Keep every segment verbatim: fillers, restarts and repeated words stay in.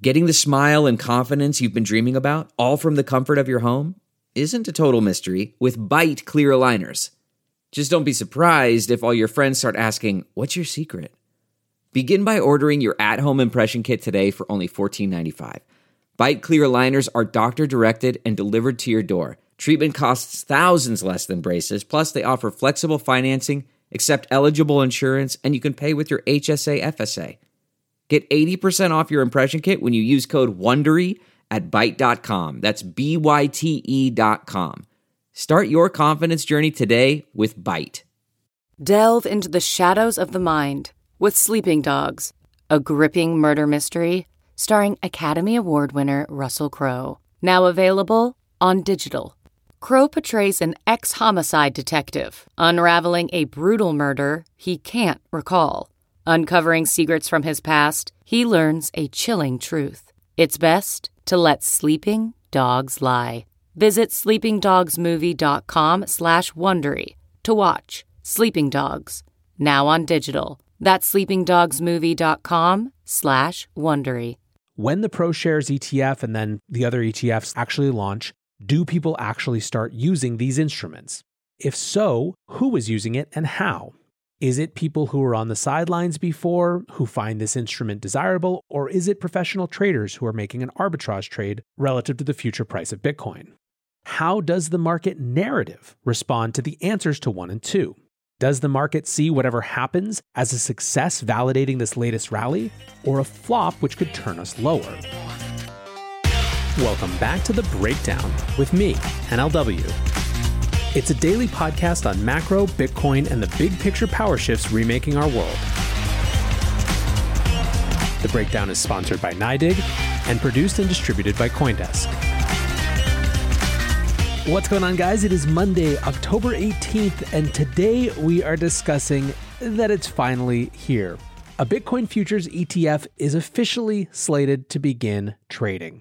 Getting the smile and confidence you've been dreaming about, all from the comfort of your home, isn't a total mystery with Byte clear aligners. Just don't be surprised if all your friends start asking, "What's your secret?" Begin by ordering your at-home impression kit today for only fourteen ninety-five. Byte clear aligners are doctor-directed and delivered to your door. Treatment costs thousands less than braces, plus they offer flexible financing, accept eligible insurance, and you can pay with your H S A F S A. Get eighty percent off your impression kit when you use code WONDERY at byte dot com. That's B Y T E dot com. Start your confidence journey today with Byte. Delve into the shadows of the mind with Sleeping Dogs, a gripping murder mystery starring Academy Award winner Russell Crowe. Now available on digital. Crowe portrays an ex-homicide detective unraveling a brutal murder he can't recall. Uncovering secrets from his past, he learns a chilling truth. It's best to let sleeping dogs lie. Visit sleepingdogsmovie.com slash Wondery to watch Sleeping Dogs, now on digital. That's sleepingdogsmovie.com slash Wondery. When the ProShares E T F and then the other E T Fs actually launch, do people actually start using these instruments? If so, who is using it and how? Is it people who were on the sidelines before who find this instrument desirable, or is it professional traders who are making an arbitrage trade relative to the future price of Bitcoin? How does the market narrative respond to the answers to one and two? Does the market see whatever happens as a success validating this latest rally, or a flop which could turn us lower? Welcome back to The Breakdown with me, N L W. It's a daily podcast on macro, Bitcoin, and the big picture power shifts remaking our world. The Breakdown is sponsored by NYDIG and produced and distributed by CoinDesk. What's going on, guys? It is Monday, October eighteenth, and today we are discussing that it's finally here. A Bitcoin futures E T F is officially slated to begin trading.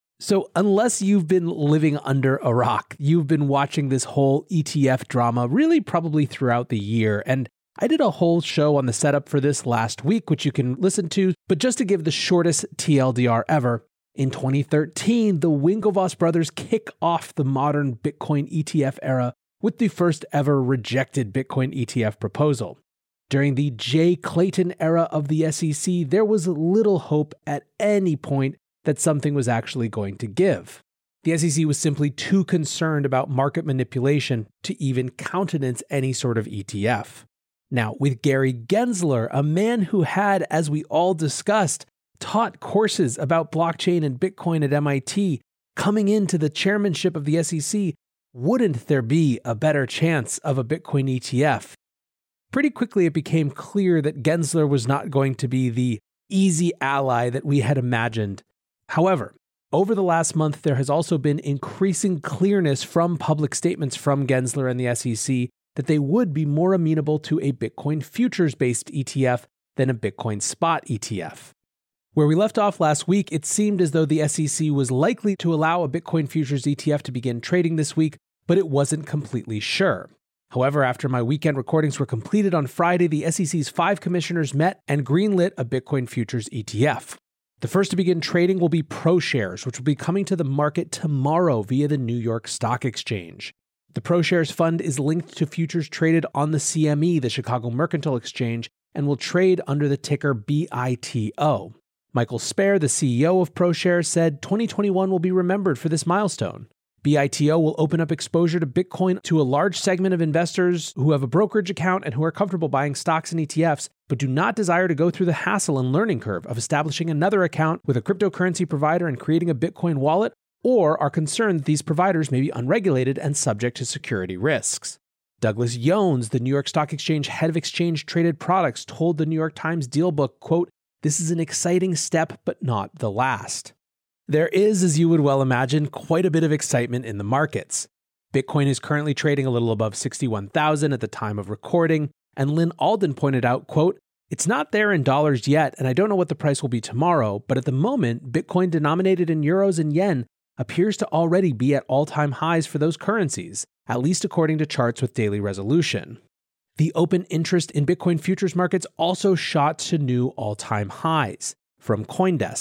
So unless you've been living under a rock, you've been watching this whole E T F drama really probably throughout the year. And I did a whole show on the setup for this last week, which you can listen to. But just to give the shortest T L D R ever, in twenty thirteen, the Winklevoss brothers kick off the modern Bitcoin E T F era with the first ever rejected Bitcoin E T F proposal. During the Jay Clayton era of the S E C, there was little hope at any point that something was actually going to give. The S E C was simply too concerned about market manipulation to even countenance any sort of E T F. Now, with Gary Gensler, a man who had, as we all discussed, taught courses about blockchain and Bitcoin at M I T, coming into the chairmanship of the S E C, wouldn't there be a better chance of a Bitcoin E T F? Pretty quickly, it became clear that Gensler was not going to be the easy ally that we had imagined. However, over the last month, there has also been increasing clearness from public statements from Gensler and the S E C that they would be more amenable to a Bitcoin futures-based E T F than a Bitcoin spot E T F. Where we left off last week, it seemed as though the S E C was likely to allow a Bitcoin futures E T F to begin trading this week, but it wasn't completely sure. However, after my weekend recordings were completed on Friday, the S E C's five commissioners met and greenlit a Bitcoin futures E T F. The first to begin trading will be ProShares, which will be coming to the market tomorrow via the New York Stock Exchange. The ProShares fund is linked to futures traded on the C M E, the Chicago Mercantile Exchange, and will trade under the ticker B I T O. Michael Spare, the C E O of ProShares, said twenty twenty-one will be remembered for this milestone. B I T O will open up exposure to Bitcoin to a large segment of investors who have a brokerage account and who are comfortable buying stocks and E T Fs, but do not desire to go through the hassle and learning curve of establishing another account with a cryptocurrency provider and creating a Bitcoin wallet, or are concerned that these providers may be unregulated and subject to security risks. Douglas Yones, the New York Stock Exchange head of exchange-traded products, told the New York Times Dealbook, quote, "This is an exciting step, but not the last." There is, as you would well imagine, quite a bit of excitement in the markets. Bitcoin is currently trading a little above sixty-one thousand at the time of recording, and Lynn Alden pointed out, quote, "It's not there in dollars yet, and I don't know what the price will be tomorrow, but at the moment, Bitcoin denominated in euros and yen appears to already be at all-time highs for those currencies, at least according to charts with daily resolution." The open interest in Bitcoin futures markets also shot to new all-time highs. From CoinDesk,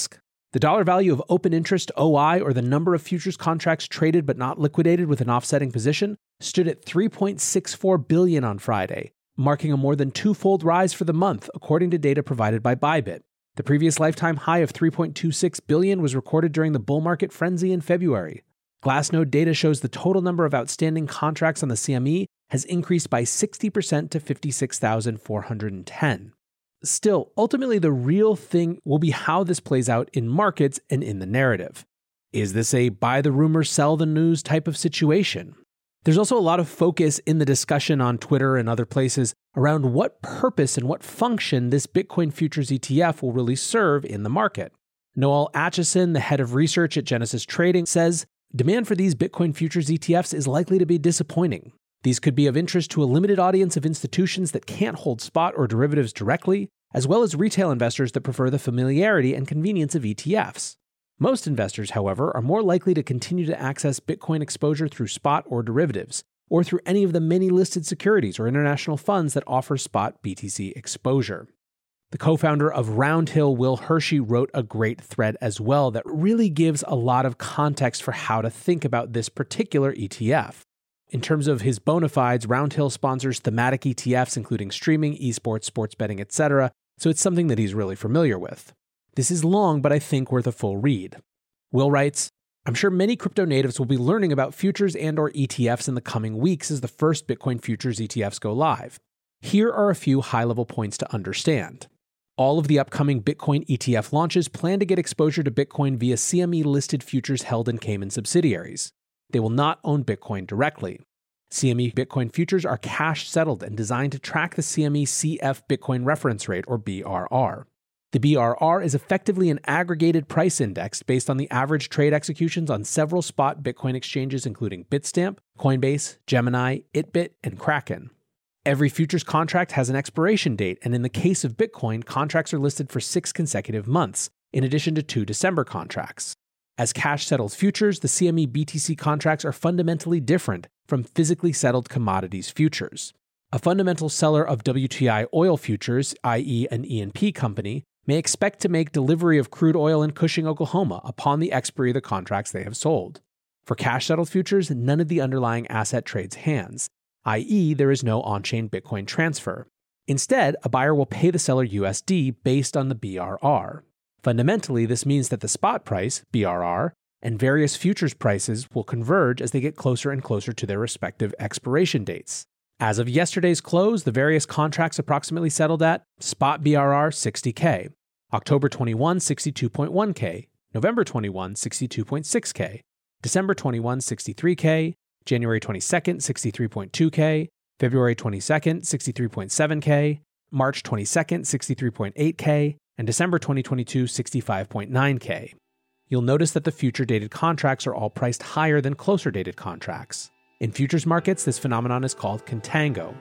The dollar value of open interest O I, or the number of futures contracts traded but not liquidated with an offsetting position, stood at three point six four billion dollars on Friday, marking a more than twofold rise for the month, according to data provided by Bybit. The previous lifetime high of three point two six billion dollars was recorded during the bull market frenzy in February. Glassnode data shows the total number of outstanding contracts on the C M E has increased by sixty percent to fifty-six thousand four hundred ten. Still, ultimately the real thing will be how this plays out in markets and in the narrative. Is this a buy the rumor, sell the news type of situation? There's also a lot of focus in the discussion on Twitter and other places around what purpose and what function this Bitcoin futures E T F will really serve in the market. Noel Atchison, the head of research at Genesis Trading, says demand for these Bitcoin futures E T Fs is likely to be disappointing. These could be of interest to a limited audience of institutions that can't hold spot or derivatives directly, as well as retail investors that prefer the familiarity and convenience of E T Fs. Most investors, however, are more likely to continue to access Bitcoin exposure through spot or derivatives, or through any of the many listed securities or international funds that offer spot B T C exposure. The co-founder of Roundhill, Will Hershey, wrote a great thread as well that really gives a lot of context for how to think about this particular E T F. In terms of his bona fides, Roundhill sponsors thematic E T Fs including streaming, esports, sports betting, et cetera, so it's something that he's really familiar with. This is long, but I think worth a full read. Will writes, I'm sure many crypto natives will be learning about futures and or E T Fs in the coming weeks as the first Bitcoin futures E T Fs go live. Here are a few high-level points to understand. All of the upcoming Bitcoin E T F launches plan to get exposure to Bitcoin via C M E-listed futures held in Cayman subsidiaries. They will not own Bitcoin directly. C M E Bitcoin futures are cash-settled and designed to track the C M E C F Bitcoin reference rate, or B R R. The B R R is effectively an aggregated price index based on the average trade executions on several spot Bitcoin exchanges including Bitstamp, Coinbase, Gemini, Itbit, and Kraken. Every futures contract has an expiration date, and in the case of Bitcoin, contracts are listed for six consecutive months, in addition to two December contracts. As cash-settled futures, the C M E B T C contracts are fundamentally different from physically settled commodities futures. A fundamental seller of W T I oil futures, that is an E and P company, may expect to make delivery of crude oil in Cushing, Oklahoma upon the expiry of the contracts they have sold. For cash-settled futures, none of the underlying asset trades hands, that is there is no on-chain Bitcoin transfer. Instead, a buyer will pay the seller U S D based on the B R R. Fundamentally, this means that the spot price, B R R, and various futures prices will converge as they get closer and closer to their respective expiration dates. As of yesterday's close, the various contracts approximately settled at spot B R R sixty K, October twenty-first sixty-two point one K, November twenty-first sixty-two point six K, December twenty-first sixty-three K, January twenty-second sixty-three point two K, February twenty-second sixty-three point seven K, March twenty-second sixty-three point eight K, and December twenty twenty-two sixty-five point nine K. You'll notice that the future-dated contracts are all priced higher than closer-dated contracts. In futures markets, this phenomenon is called contango.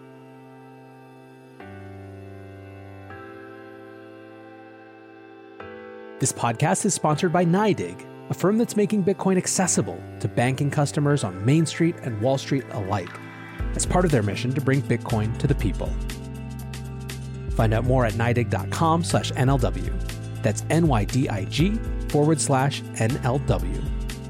This podcast is sponsored by NYDIG, a firm that's making Bitcoin accessible to banking customers on Main Street and Wall Street alike, as part of their mission to bring Bitcoin to the people. Find out more at NYDIG.com slash NLW. That's N-Y-D-I-G forward slash N-L-W.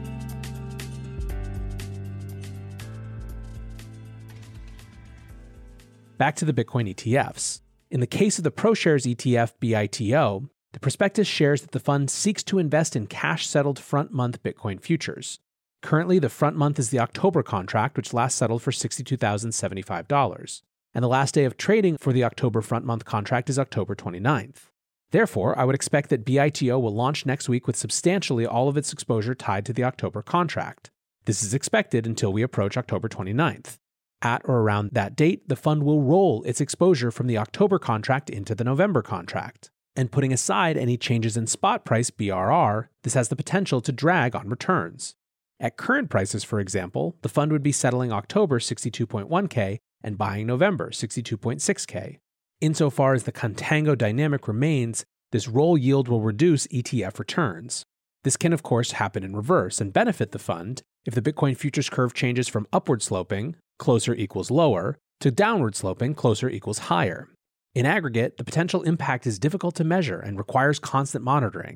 Back to the Bitcoin E T Fs. In the case of the ProShares E T F B I T O, the prospectus shares that the fund seeks to invest in cash-settled front-month Bitcoin futures. Currently, the front month is the October contract, which last settled for sixty-two thousand seventy-five dollars. And the last day of trading for the October front-month contract is October twenty-ninth. Therefore, I would expect that B I T O will launch next week with substantially all of its exposure tied to the October contract. This is expected until we approach October twenty-ninth. At or around that date, the fund will roll its exposure from the October contract into the November contract. And putting aside any changes in spot price B R R, this has the potential to drag on returns. At current prices, for example, the fund would be settling October sixty-two point one K and buying November sixty-two point six K. Insofar as the contango dynamic remains, this roll yield will reduce E T F returns. This can, of course, happen in reverse and benefit the fund if the Bitcoin futures curve changes from upward sloping, closer equals lower, to downward sloping, closer equals higher. In aggregate, the potential impact is difficult to measure and requires constant monitoring.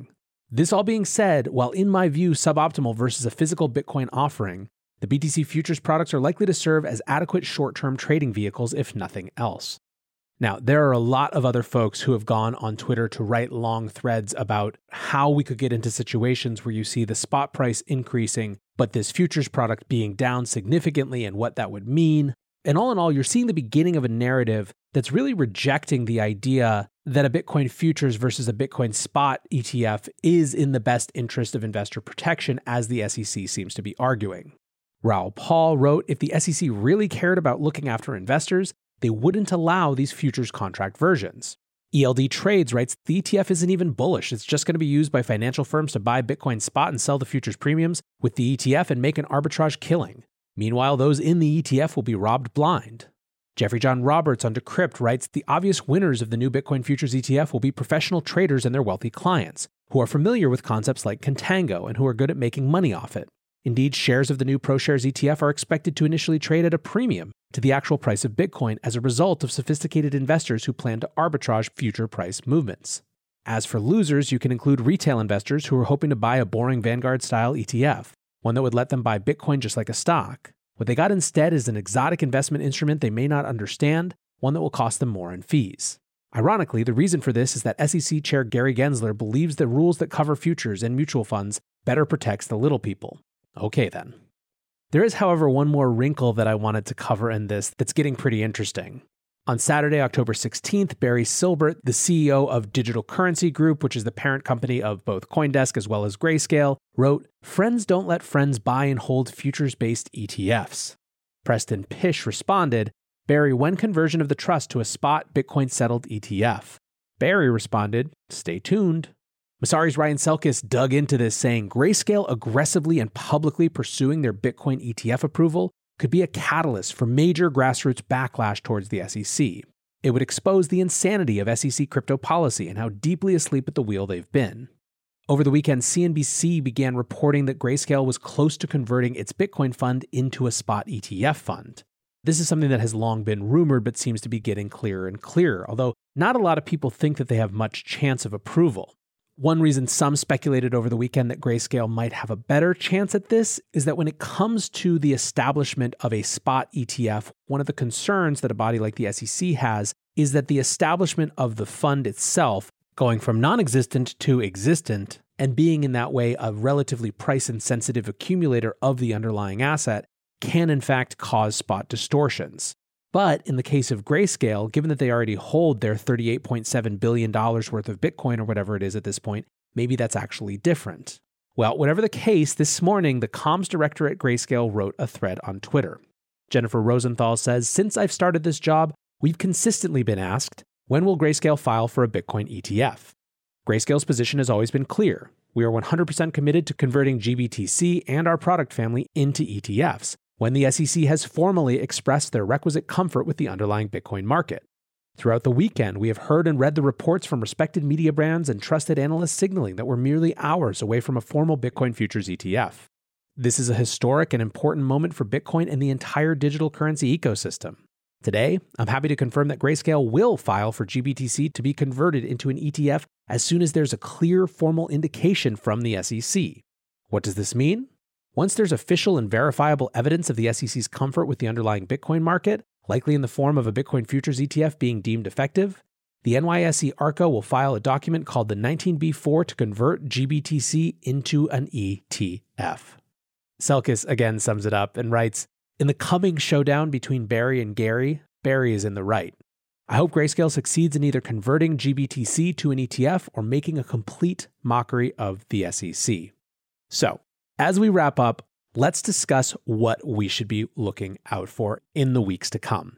This all being said, while in my view suboptimal versus a physical Bitcoin offering, the B T C futures products are likely to serve as adequate short-term trading vehicles if nothing else. Now, there are a lot of other folks who have gone on Twitter to write long threads about how we could get into situations where you see the spot price increasing, but this futures product being down significantly and what that would mean. And all in all, you're seeing the beginning of a narrative that's really rejecting the idea that a Bitcoin futures versus a Bitcoin spot E T F is in the best interest of investor protection, as the S E C seems to be arguing. Raoul Pal wrote, if the S E C really cared about looking after investors, they wouldn't allow these futures contract versions. E L D Trades writes, the E T F isn't even bullish. It's just going to be used by financial firms to buy Bitcoin spot and sell the futures premiums with the E T F and make an arbitrage killing. Meanwhile, those in the E T F will be robbed blind. Jeffrey John Roberts on Decrypt writes, the obvious winners of the new Bitcoin futures E T F will be professional traders and their wealthy clients, who are familiar with concepts like contango and who are good at making money off it. Indeed, shares of the new ProShares E T F are expected to initially trade at a premium to the actual price of Bitcoin as a result of sophisticated investors who plan to arbitrage future price movements. As for losers, you can include retail investors who are hoping to buy a boring Vanguard-style E T F, one that would let them buy Bitcoin just like a stock. What they got instead is an exotic investment instrument they may not understand, one that will cost them more in fees. Ironically, the reason for this is that S E C Chair Gary Gensler believes the rules that cover futures and mutual funds better protects the little people. Okay then. There is, however, one more wrinkle that I wanted to cover in this that's getting pretty interesting. On Saturday, October sixteenth, Barry Silbert, the C E O of Digital Currency Group, which is the parent company of both CoinDesk as well as Grayscale, wrote, "Friends don't let friends buy and hold futures-based E T Fs." Preston Pish responded, "Barry, when conversion of the trust to a spot Bitcoin-settled E T F?" Barry responded, "Stay tuned." Messari's Ryan Selkis dug into this, saying Grayscale aggressively and publicly pursuing their Bitcoin E T F approval could be a catalyst for major grassroots backlash towards the S E C. It would expose the insanity of S E C crypto policy and how deeply asleep at the wheel they've been. Over the weekend, C N B C began reporting that Grayscale was close to converting its Bitcoin fund into a spot E T F fund. This is something that has long been rumored but seems to be getting clearer and clearer, although not a lot of people think that they have much chance of approval. One reason some speculated over the weekend that Grayscale might have a better chance at this is that when it comes to the establishment of a spot E T F, one of the concerns that a body like the S E C has is that the establishment of the fund itself, going from non-existent to existent, and being in that way a relatively price-insensitive accumulator of the underlying asset, can in fact cause spot distortions. But in the case of Grayscale, given that they already hold their thirty-eight point seven billion dollars worth of Bitcoin or whatever it is at this point, maybe that's actually different. Well, whatever the case, this morning, the comms director at Grayscale wrote a thread on Twitter. Jennifer Rosenthal says, "Since I've started this job, we've consistently been asked, when will Grayscale file for a Bitcoin E T F? Grayscale's position has always been clear. We are one hundred percent committed to converting G B T C and our product family into E T Fs, when the S E C has formally expressed their requisite comfort with the underlying Bitcoin market. Throughout the weekend, we have heard and read the reports from respected media brands and trusted analysts signaling that we're merely hours away from a formal Bitcoin futures E T F. This is a historic and important moment for Bitcoin and the entire digital currency ecosystem. Today, I'm happy to confirm that Grayscale will file for G B T C to be converted into an E T F as soon as there's a clear formal indication from the S E C. What does this mean? Once there's official and verifiable evidence of the S E C's comfort with the underlying Bitcoin market, likely in the form of a Bitcoin futures E T F being deemed effective, the N Y S E ARCA will file a document called the nineteen B four to convert G B T C into an E T F. Selkis again sums it up and writes, "In the coming showdown between Barry and Gary, Barry is in the right. I hope Grayscale succeeds in either converting G B T C to an E T F or making a complete mockery of the S E C." So, as we wrap up, let's discuss what we should be looking out for in the weeks to come.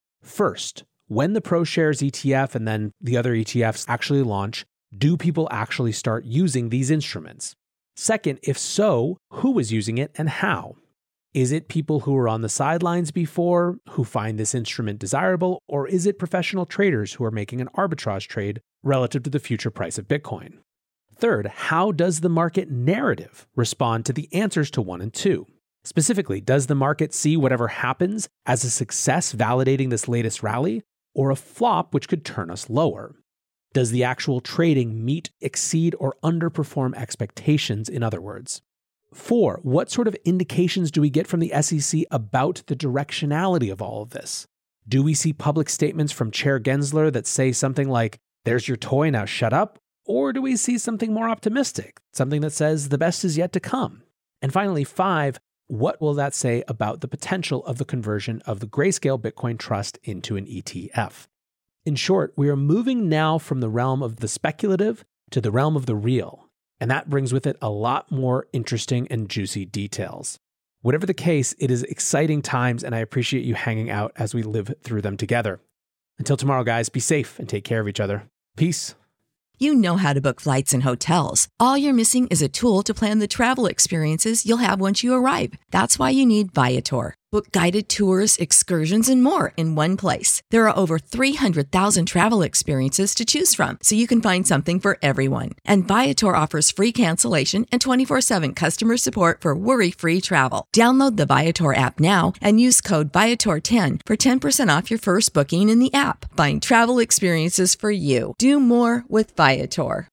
First, when the ProShares E T F and then the other E T Fs actually launch, do people actually start using these instruments? Second, if so, who is using it and how? Is it people who were on the sidelines before, who find this instrument desirable, or is it professional traders who are making an arbitrage trade relative to the future price of Bitcoin? Third, how does the market narrative respond to the answers to one and two? Specifically, does the market see whatever happens as a success validating this latest rally, or a flop which could turn us lower? Does the actual trading meet, exceed, or underperform expectations, in other words? Four, what sort of indications do we get from the S E C about the directionality of all of this? Do we see public statements from Chair Gensler that say something like, there's your toy, now shut up? Or do we see something more optimistic, something that says the best is yet to come? And finally, five, what will that say about the potential of the conversion of the Grayscale Bitcoin Trust into an E T F? In short, we are moving now from the realm of the speculative to the realm of the real, and that brings with it a lot more interesting and juicy details. Whatever the case, it is exciting times, and I appreciate you hanging out as we live through them together. Until tomorrow, guys, be safe and take care of each other. Peace. You know how to book flights and hotels. All you're missing is a tool to plan the travel experiences you'll have once you arrive. That's why you need Viator. Book guided tours, excursions, and more in one place. There are over three hundred thousand travel experiences to choose from, so you can find something for everyone. And Viator offers free cancellation and twenty-four seven customer support for worry-free travel. Download the Viator app now and use code Viator ten for ten percent off your first booking in the app. Find travel experiences for you. Do more with Viator.